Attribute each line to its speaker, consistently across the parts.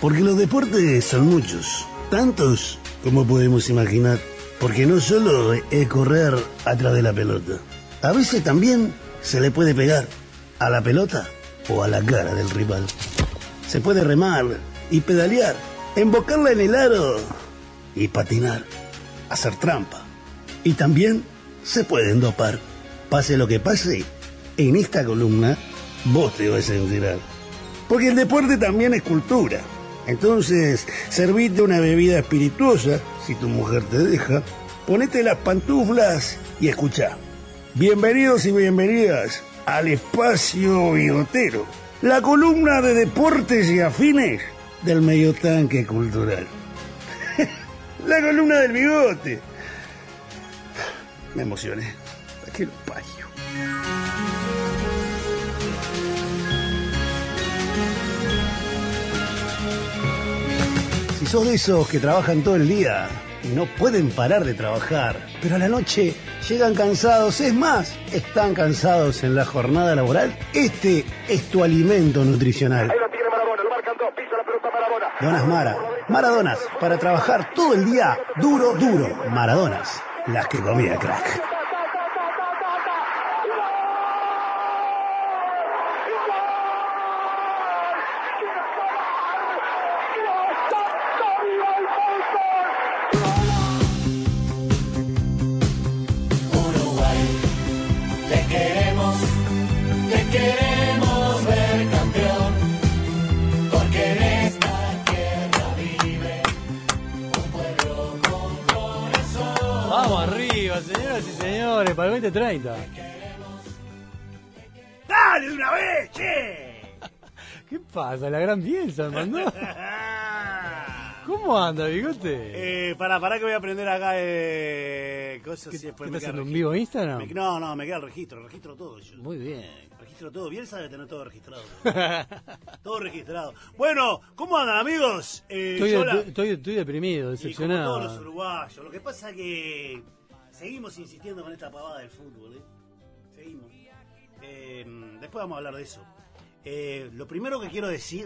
Speaker 1: Porque los deportes son muchos, tantos como podemos imaginar. Porque no solo es correr atrás de la pelota. A veces también se le puede pegar a la pelota o a la cara del rival. Se puede remar y pedalear, embocarla en el aro y patinar, hacer trampa. Y también se pueden dopar. Pase lo que pase, en esta columna vos te vas a enterar. Porque el deporte también es cultura. Entonces, servite una bebida espirituosa, si tu mujer te deja, ponete las pantuflas y escuchá. Bienvenidos y bienvenidas al Espacio Bigotero, la columna de deportes y afines del medio tanque cultural. La columna del bigote. Me emocioné. ¿Para qué lo parió? Si sos de esos que trabajan todo el día y no pueden parar de trabajar, pero a la noche llegan cansados, es más, están cansados en la jornada laboral, este es tu alimento nutricional.
Speaker 2: Ahí lo tiene Maradona, lo marcan dos, pisa la pelota Maradona.
Speaker 1: Donas Mara, Maradonas, para trabajar todo el día, duro, duro. Maradonas, las que comía crack.
Speaker 3: Señoras y señores, para el 2030.
Speaker 1: ¡Dale de una vez, che!
Speaker 3: ¿Qué pasa? La gran Bielsa me mandó. ¿Cómo anda, bigote?
Speaker 1: Pará que voy a aprender acá cosas.
Speaker 3: ¿Qué estás haciendo, un vivo Instagram?
Speaker 1: No, me queda el registro todo yo.
Speaker 3: Muy bien.
Speaker 1: Registro todo, Bielsa debe tener todo registrado. Todo registrado. Bueno, ¿cómo andan, amigos?
Speaker 3: Estoy deprimido, decepcionado.
Speaker 1: Y como todos los uruguayos. Lo que pasa es que seguimos insistiendo con esta pavada del fútbol, Seguimos. Después vamos a hablar de eso. Lo primero que quiero decir,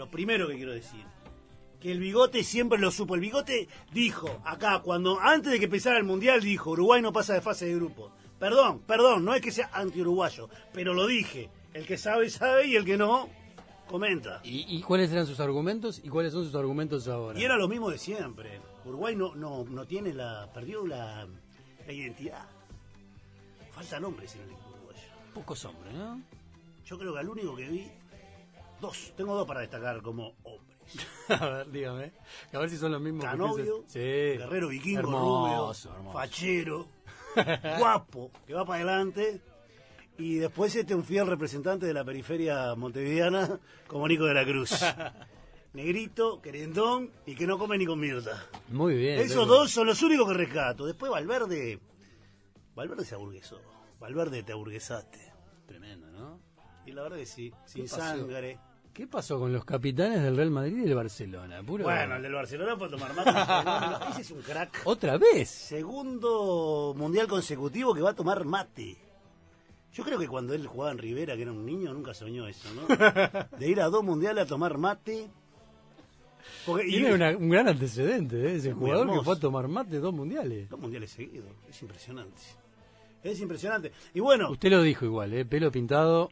Speaker 1: que el bigote siempre lo supo. El bigote dijo acá, antes de que empezara el mundial, dijo: Uruguay no pasa de fase de grupo. Perdón, no es que sea anti-uruguayo, pero lo dije. El que sabe, sabe, y el que no, comenta.
Speaker 3: ¿Y cuáles eran sus argumentos y cuáles son sus argumentos ahora?
Speaker 1: Y era lo mismo de siempre. Uruguay no tiene perdió la identidad. Faltan hombres en el equipo uruguayo.
Speaker 3: Pocos hombres, ¿no?
Speaker 1: Yo creo que al único que vi, tengo dos para destacar como hombres.
Speaker 3: A ver, dígame. A ver si son los mismos.
Speaker 1: Canovio,
Speaker 3: sí.
Speaker 1: Guerrero Vikingo,
Speaker 3: hermoso.
Speaker 1: fachero, guapo, que va para adelante. Y después un fiel representante de la periferia montevideana, como Nico de la Cruz. Negrito, querendón y que no come ni con Mirta.
Speaker 3: Muy bien.
Speaker 1: Esos dos son los únicos que rescato. Después Valverde se aburguesó. Valverde te aburguesaste.
Speaker 3: Tremendo, ¿no?
Speaker 1: Y la verdad que sí, sin sangre.
Speaker 3: ¿Qué pasó con los capitanes del Real Madrid y del Barcelona?
Speaker 1: Bueno, el del Barcelona puede tomar mate. Ese es un crack.
Speaker 3: ¿Otra vez?
Speaker 1: Segundo mundial consecutivo que va a tomar mate. Yo creo que cuando él jugaba en Rivera, que era un niño, nunca soñó eso, ¿no? De ir a 2 mundiales a tomar mate.
Speaker 3: Tiene un gran antecedente, ese jugador
Speaker 1: hermoso.
Speaker 3: que fue a tomar mate 2 mundiales.
Speaker 1: 2 mundiales seguidos, es impresionante. Y bueno...
Speaker 3: Usted lo dijo igual, pelo pintado.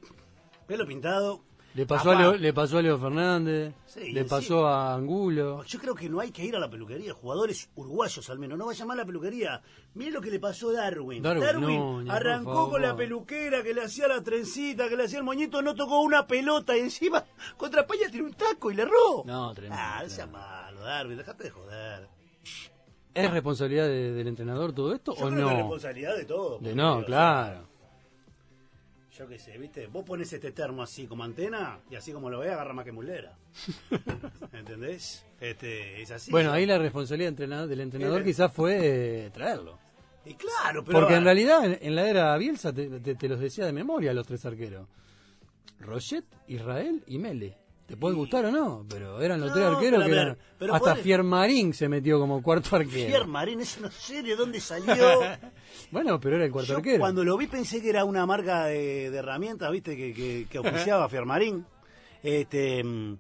Speaker 3: Le pasó a Leo Fernández,
Speaker 1: sí,
Speaker 3: le pasó a Angulo.
Speaker 1: Yo creo que no hay que ir a la peluquería, jugadores uruguayos al menos, no vayan más a la peluquería. Miren lo que le pasó a Darwin.
Speaker 3: No,
Speaker 1: arrancó con la peluquera, que le hacía la trencita, que le hacía el moñito, no tocó una pelota y encima contra España tiene un taco y le erró.
Speaker 3: No, tremendo.
Speaker 1: No sea malo, Darwin, dejate de joder.
Speaker 3: ¿Es responsabilidad del entrenador todo esto
Speaker 1: Yo
Speaker 3: o
Speaker 1: creo
Speaker 3: no?
Speaker 1: que es responsabilidad de todo.
Speaker 3: Claro.
Speaker 1: Yo qué sé, ¿viste? Vos pones este termo así como antena y así como lo ve agarra más que mulera. ¿Entendés? Es así.
Speaker 3: Bueno, ahí la responsabilidad del entrenador quizás fue traerlo.
Speaker 1: Y claro, pero...
Speaker 3: Porque en realidad en la era Bielsa te los decía de memoria los 3 arqueros. Rochet, Israel y Mele. Te puede gustar o no, pero eran los 3 arqueros que eran... Hasta Fiermarín se metió como cuarto arquero.
Speaker 1: Fiermarín, eso no sé de dónde salió.
Speaker 3: Bueno, pero era el cuarto arquero.
Speaker 1: Cuando lo vi pensé que era una marca de herramientas, viste, que oficiaba Fiermarín.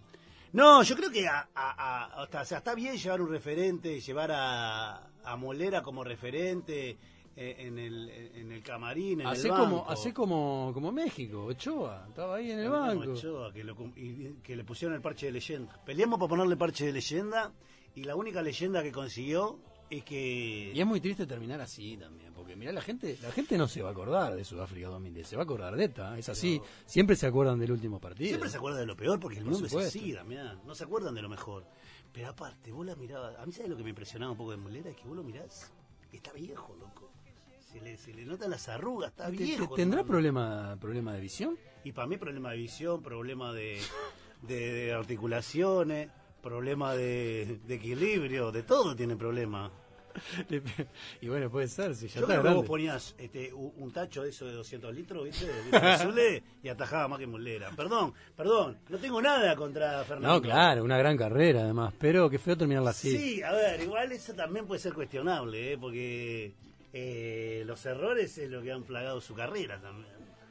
Speaker 1: No, yo creo que o sea, está bien llevar un referente, llevar a Molera como referente en el camarín, en el banco.
Speaker 3: Así como México, Ochoa, estaba ahí en el banco.
Speaker 1: Ochoa, que le pusieron el parche de leyenda. Peleamos para ponerle parche de leyenda y la única leyenda que consiguió es que...
Speaker 3: Y es muy triste terminar así también, porque mirá, la gente no se va a acordar de Sudáfrica 2010, se va a acordar de esta, es así, siempre se acuerdan del último partido.
Speaker 1: Siempre se acuerdan de lo peor, porque el mundo es así, Damián, no se acuerdan de lo mejor. Pero aparte, vos la mirabas, a mí ¿sabes lo que me impresionaba un poco de Molera? Es que vos lo mirás, está viejo, loco. Se le notan las arrugas, está viejo.
Speaker 3: ¿Tendrá problema de visión?
Speaker 1: Y para mí problema de visión, problema de articulaciones, problema de equilibrio, de todo tiene problema.
Speaker 3: Y bueno, puede ser, si ya
Speaker 1: yo
Speaker 3: está
Speaker 1: creo
Speaker 3: grande.
Speaker 1: Que vos ponías un tacho de eso de 200 litros, ¿viste? De azules, y atajaba más que Molera. Perdón, no tengo nada contra Fernando.
Speaker 3: No, claro, una gran carrera además, pero qué feo terminarla así.
Speaker 1: Sí, a ver, igual eso también puede ser cuestionable, porque los errores es lo que han plagado su carrera también.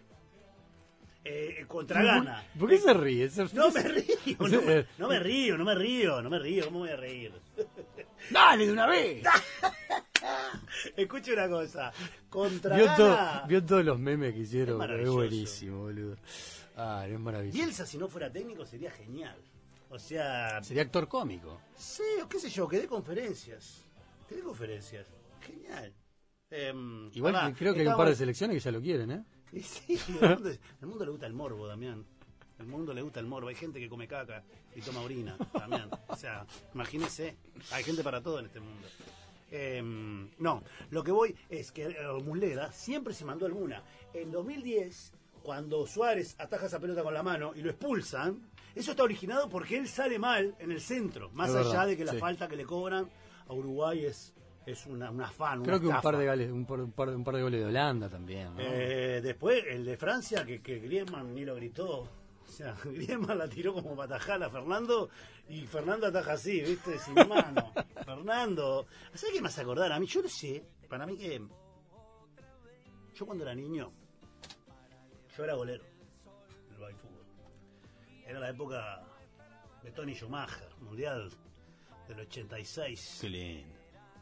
Speaker 1: Contra Gana.
Speaker 3: ¿Por qué se ríe?
Speaker 1: No me río, no me río, ¿cómo voy a reír?
Speaker 3: ¡Dale de una vez!
Speaker 1: Escuche una cosa, contra Gana...
Speaker 3: Vio todos los memes que hicieron,
Speaker 1: es
Speaker 3: buenísimo, boludo. Ah, es maravilloso.
Speaker 1: Bielsa, si no fuera técnico, sería genial. O sea...
Speaker 3: Sería actor cómico.
Speaker 1: Sí, o qué sé yo, que dé conferencias. Genial.
Speaker 3: Igual creo que hay un par de selecciones que ya lo quieren, ¿eh?
Speaker 1: Sí, al mundo le gusta el morbo, Damián. Al mundo le gusta el morbo. Hay gente que come caca y toma orina, Damián. O sea, imagínese, hay gente para todo en este mundo. No, lo que voy es que Muslera siempre se mandó alguna. En 2010, cuando Suárez ataja esa pelota con la mano y lo expulsan, eso está originado porque él sale mal en el centro. Más
Speaker 3: es
Speaker 1: allá
Speaker 3: verdad,
Speaker 1: de que la falta que le cobran a Uruguay es un afán.
Speaker 3: Creo que un par de goles de Holanda también, ¿no?
Speaker 1: Después el de Francia que Griezmann ni lo gritó, o sea, Griezmann la tiró como para atajar a Fernando y Fernando ataja así, viste, sin mano. Fernando, ¿sabes qué me hace acordar? A mí, yo no sé, para mí que yo cuando era niño yo era golero del baby fútbol. Era la época de Tony Schumacher, mundial del 86.
Speaker 3: Qué lindo.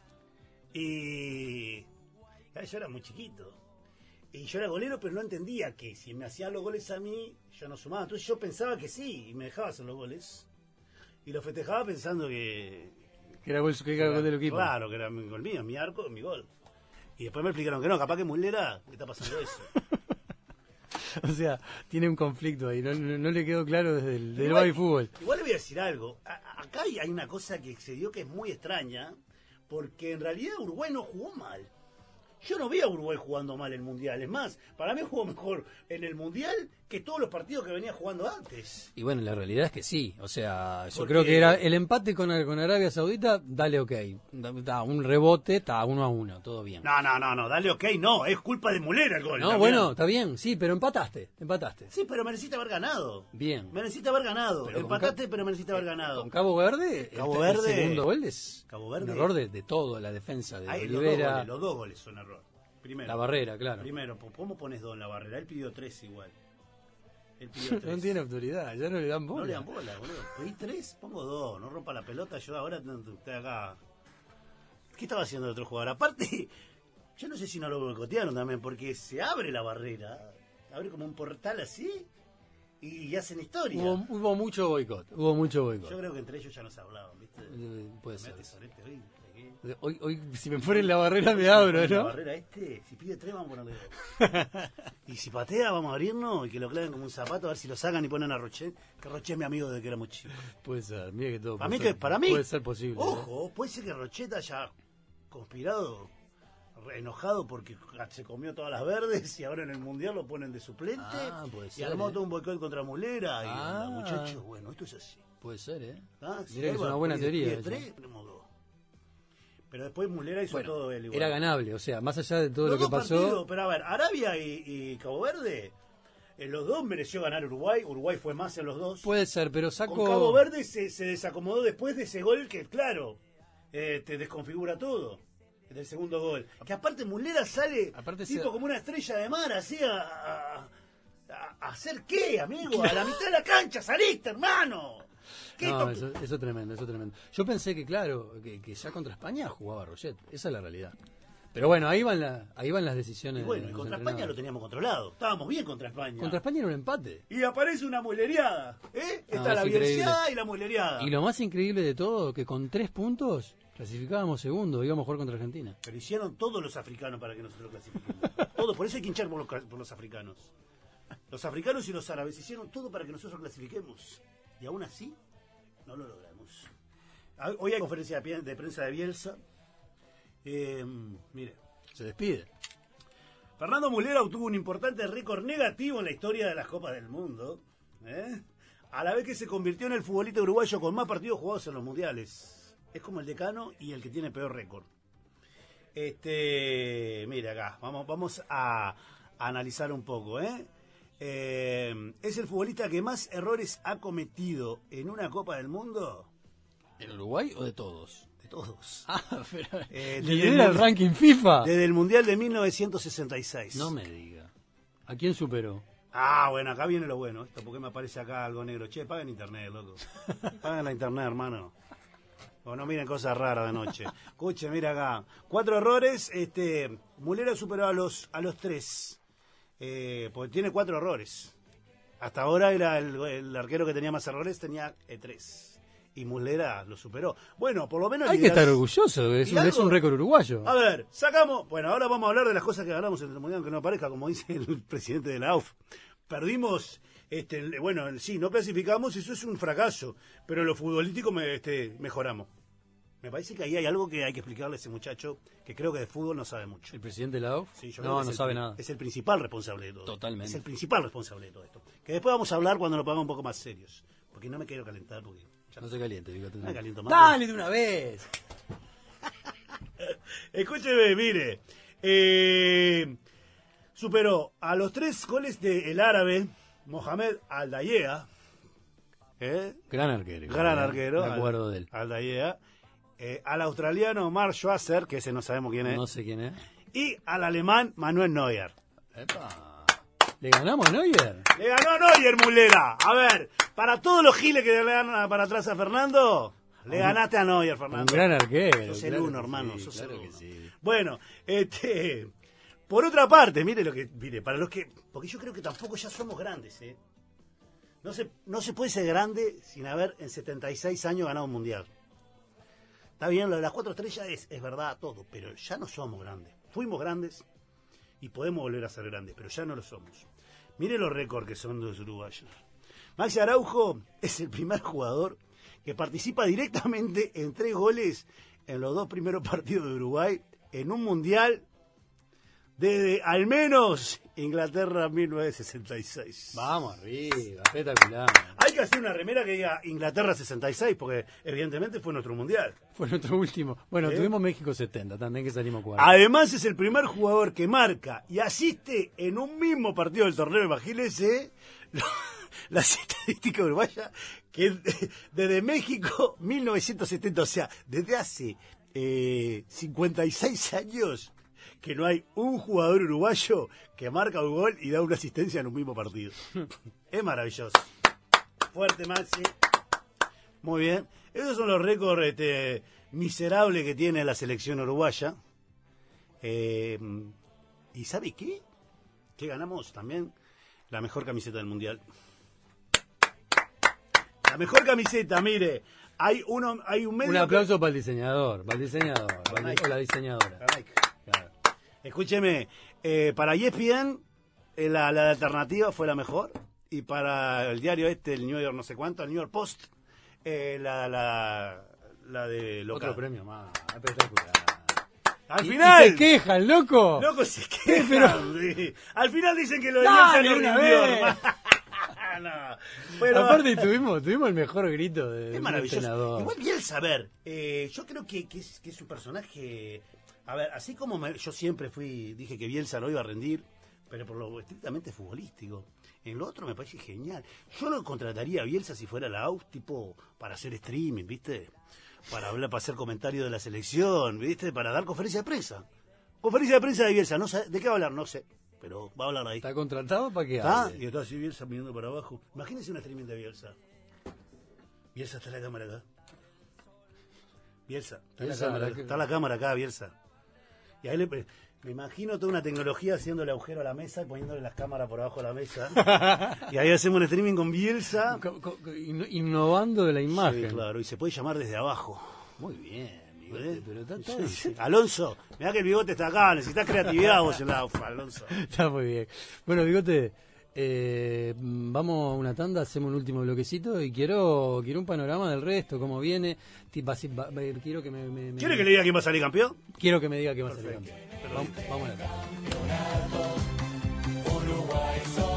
Speaker 1: Y yo era muy chiquito. Y yo era golero, pero no entendía que si me hacían los goles a mí, yo no sumaba. Entonces yo pensaba que sí, y me dejaba hacer los goles. Y lo festejaba pensando que
Speaker 3: era gol del equipo.
Speaker 1: Claro, que era mi gol mío, mi arco, mi gol. Y después me explicaron que no, capaz que Muslera le está pasando eso.
Speaker 3: O sea, tiene un conflicto ahí, no le quedó claro desde el baby fútbol.
Speaker 1: Igual le voy a decir algo. Acá hay una cosa que se dio que es muy extraña. Porque en realidad Uruguay no jugó mal. Yo no vi a Uruguay jugando mal el Mundial. Es más, para mí jugó mejor en el Mundial que todos los partidos que venía jugando antes.
Speaker 3: Y bueno, la realidad es que sí. O sea, yo creo que era el empate con Arabia Saudita, dale ok. Da un rebote, está 1-1, todo bien.
Speaker 1: No, dale ok, no. Es culpa de Muslera el gol.
Speaker 3: No, bueno, está bien, sí, pero empataste.
Speaker 1: Sí, pero mereciste haber ganado.
Speaker 3: Bien.
Speaker 1: Mereciste haber ganado. Pero empataste, pero mereciste haber ganado.
Speaker 3: Con Cabo Verde, el segundo gol es un error de todo, la defensa de Olivera.
Speaker 1: Los dos goles son error. Primero,
Speaker 3: la barrera, claro.
Speaker 1: Primero, ¿cómo pones 2 en la barrera? Él pidió 3 igual. Él pidió 3.
Speaker 3: No tiene autoridad, ya no le dan bola.
Speaker 1: No le dan bola, boludo. Pedí 3, pongo 2. No rompa la pelota, yo ahora estoy acá. ¿Qué estaba haciendo el otro jugador? Aparte, yo no sé si no lo boicotearon también, porque se abre la barrera. Abre como un portal así y hacen historia.
Speaker 3: Hubo mucho boicot.
Speaker 1: Yo creo que entre ellos ya no se hablaban, ¿viste?
Speaker 3: Puede ser.
Speaker 1: Hoy,
Speaker 3: Hoy, si me ponen la barrera me abro, ¿no?
Speaker 1: La barrera si pide 3 vamos a ponerle 2. Y si patea vamos a abrirnos y que lo claven como un zapato, a ver si lo sacan y ponen a Rochet, que Rochet es mi amigo desde que era muy chico.
Speaker 3: Puede ser, mira que todo
Speaker 1: para mí
Speaker 3: puede ser posible.
Speaker 1: Ojo, puede ser que Rochet haya conspirado, enojado porque se comió todas las verdes y ahora en el Mundial lo ponen de suplente.
Speaker 3: Puede ser,
Speaker 1: y armó todo un boicot contra Muslera y muchachos, bueno, esto es así.
Speaker 3: Puede ser,
Speaker 1: Si
Speaker 3: mira que es una buena teoría.
Speaker 1: 3, tenemos 2. Pero después Muslera hizo todo él igual.
Speaker 3: Era ganable, o sea, más allá de todo lo que pasó.
Speaker 1: Partidos, pero a ver, Arabia y Cabo Verde, en los dos mereció ganar Uruguay. Uruguay fue más en los dos.
Speaker 3: Puede ser, pero
Speaker 1: Con Cabo Verde se desacomodó después de ese gol que, claro, te desconfigura todo. Del segundo gol. Que aparte Muslera sale como una estrella de mar, así ¿a hacer qué, amigo? A la mitad de la cancha saliste, hermano.
Speaker 3: No, eso es tremendo, eso es tremendo. Yo pensé que, claro, que ya contra España jugaba Roget. Esa es la realidad. Pero bueno, ahí van las decisiones.
Speaker 1: Y bueno, y contra España lo teníamos controlado. Estábamos bien contra España.
Speaker 3: Contra España era un empate.
Speaker 1: Y aparece una mulereada. Está la bielseada y la mulereada.
Speaker 3: Y lo más increíble de todo, que con 3 puntos clasificábamos segundo, íbamos a jugar contra Argentina.
Speaker 1: Pero hicieron todos los africanos para que nosotros clasifiquemos. Todo, por eso hay que hinchar por los africanos. Los africanos y los árabes hicieron todo para que nosotros clasifiquemos. Y aún así, no lo logramos. Hoy hay conferencia de prensa de Bielsa. Mire,
Speaker 3: se despide.
Speaker 1: Fernando Muslera obtuvo un importante récord negativo en la historia de las Copas del Mundo, a la vez que se convirtió en el futbolista uruguayo con más partidos jugados en los mundiales. Es como el decano y el que tiene peor récord. Mira acá, vamos a analizar un poco. Es el futbolista que más errores ha cometido en una Copa del Mundo.
Speaker 3: ¿En Uruguay o de todos?
Speaker 1: De todos.
Speaker 3: Pero lidera el ranking FIFA.
Speaker 1: Desde el Mundial de 1966.
Speaker 3: No me diga. ¿A quién superó?
Speaker 1: Bueno, acá viene lo bueno. Esto, porque me aparece acá algo negro. Che, paguen internet, loco. Paguen la internet, hermano. O no miren cosas raras de noche. Escuche, mira acá. 4 errores. Muslera superó a los 3. Porque tiene 4 errores. Hasta ahora era el arquero que tenía más errores, tenía 3. Y Muslera lo superó. Bueno, por lo menos...
Speaker 3: Hay que estar orgulloso, es un récord uruguayo.
Speaker 1: A ver, sacamos... Bueno, ahora vamos a hablar de las cosas que ganamos en el Mundial, aunque no aparezca, como dice el presidente de la AUF. Perdimos, bueno, sí, no clasificamos, eso es un fracaso, pero en lo futbolístico mejoramos. Me parece que ahí hay algo que hay que explicarle a ese muchacho, que creo que de fútbol no sabe mucho.
Speaker 3: ¿El presidente de la AUF?
Speaker 1: Sí,
Speaker 3: no sabe nada.
Speaker 1: Es el principal responsable de todo.
Speaker 3: Totalmente.
Speaker 1: Es el principal responsable de todo esto. Que después vamos a hablar cuando lo pongamos un poco más serios. Porque no me quiero calentar, porque...
Speaker 3: No se caliente, fíjate.
Speaker 1: No me caliento más.
Speaker 3: ¡Dale de una vez!
Speaker 1: Escúcheme, mire. Superó a los 3 goles del árabe Mohamed Al-Dayea.
Speaker 3: Gran arquero.
Speaker 1: Gran arquero.
Speaker 3: Me acuerdo de él.
Speaker 1: Al-Dayea. Al australiano Mark Schwarzer, que ese no sabemos quién es.
Speaker 3: No sé quién es.
Speaker 1: Y al alemán Manuel Neuer.
Speaker 3: ¡Epa! ¿Le ganamos a Neuer?
Speaker 1: Le ganó a Neuer, Muslera. A ver, para todos los giles que le dan para atrás a Fernando, le ganaste a Neuer, Fernando.
Speaker 3: Un gran arquero.
Speaker 1: Sos el uno, hermano.
Speaker 3: Sí,
Speaker 1: sos
Speaker 3: claro
Speaker 1: el
Speaker 3: que
Speaker 1: uno.
Speaker 3: sí.
Speaker 1: Bueno, por otra parte, mire, para los que... Porque yo creo que tampoco ya somos grandes, No se puede ser grande sin haber en 76 años ganado un mundial. Está bien, lo de las 4 estrellas es verdad todo, pero ya no somos grandes. Fuimos grandes y podemos volver a ser grandes, pero ya no lo somos. Mire los récords que son de los uruguayos. Maxi Araujo es el primer jugador que participa directamente en 3 goles en los 2 primeros partidos de Uruguay en un mundial desde al menos Inglaterra 1966.
Speaker 3: Vamos arriba, espectacular.
Speaker 1: Hay que hacer una remera que diga Inglaterra 66, porque evidentemente fue nuestro mundial.
Speaker 3: Fue nuestro último. Bueno, tuvimos México 70 también, que salimos 4.
Speaker 1: Además es el primer jugador que marca y asiste en un mismo partido del torneo. Imagínense las estadísticas uruguayas, que desde México 1970, o sea, desde hace 56 años, que no hay un jugador uruguayo que marca un gol y da una asistencia en un mismo partido. Es maravilloso. Fuerte, Maxi. Muy bien. Esos son los récords miserables que tiene la selección uruguaya. ¿Y sabe qué? Que ganamos también la mejor camiseta del mundial. La mejor camiseta, mire. Hay un medio...
Speaker 3: Un aplauso para el diseñador, o la diseñadora.
Speaker 1: Claro. Escúcheme, para ESPN la alternativa fue la mejor, y para el diario el New York no sé cuánto, el New York Post, la de local.
Speaker 3: Otro premio más, espectacular.
Speaker 1: Al final...
Speaker 3: ¿Y se quejan, loco?
Speaker 1: Loco, se quejan. Pero... Sí. Al final dicen que lo de
Speaker 3: Bielsa
Speaker 1: no rindió. No. Bueno,
Speaker 3: aparte tuvimos el mejor grito de
Speaker 1: es maravilloso.
Speaker 3: Entrenador.
Speaker 1: Igual Bielsa, a ver, yo creo que es un personaje... A ver, así como yo siempre dije que Bielsa no iba a rendir, pero por lo estrictamente futbolístico. En lo otro me parece genial. Yo no contrataría a Bielsa si fuera la AUF, tipo, para hacer streaming, ¿viste? Para hablar, para hacer comentarios de la selección, ¿viste? Para dar conferencia de prensa. Conferencia de prensa de Bielsa, no sé, ¿de qué va a hablar? No sé, pero va a hablar ahí.
Speaker 3: ¿Está contratado para qué
Speaker 1: ¿Ah?
Speaker 3: hable?
Speaker 1: Y está así Bielsa mirando para abajo. Imagínense un streaming de Bielsa. Bielsa, está la cámara acá. Bielsa,
Speaker 3: Bielsa,
Speaker 1: está la cámara acá, Bielsa. Y ahí me imagino toda una tecnología haciendo el agujero a la mesa y poniéndole las cámaras por abajo de la mesa. Y ahí hacemos un streaming con Bielsa.
Speaker 3: Innovando de la imagen.
Speaker 1: Sí, claro, y se puede llamar desde abajo.
Speaker 3: Muy bien, Bigote, pero está todo...
Speaker 1: Alonso, mirá que el Bigote está acá, necesitas creatividad vos en la UFA, Alonso.
Speaker 3: Está muy bien. Bueno, Bigote, vamos a una tanda, hacemos un último bloquecito y quiero un panorama del resto, cómo viene. Quiero que
Speaker 1: ¿Quiere que le diga quién va a salir campeón?
Speaker 3: Quiero que me diga quién va a salir campeón. Vamos a la tanda.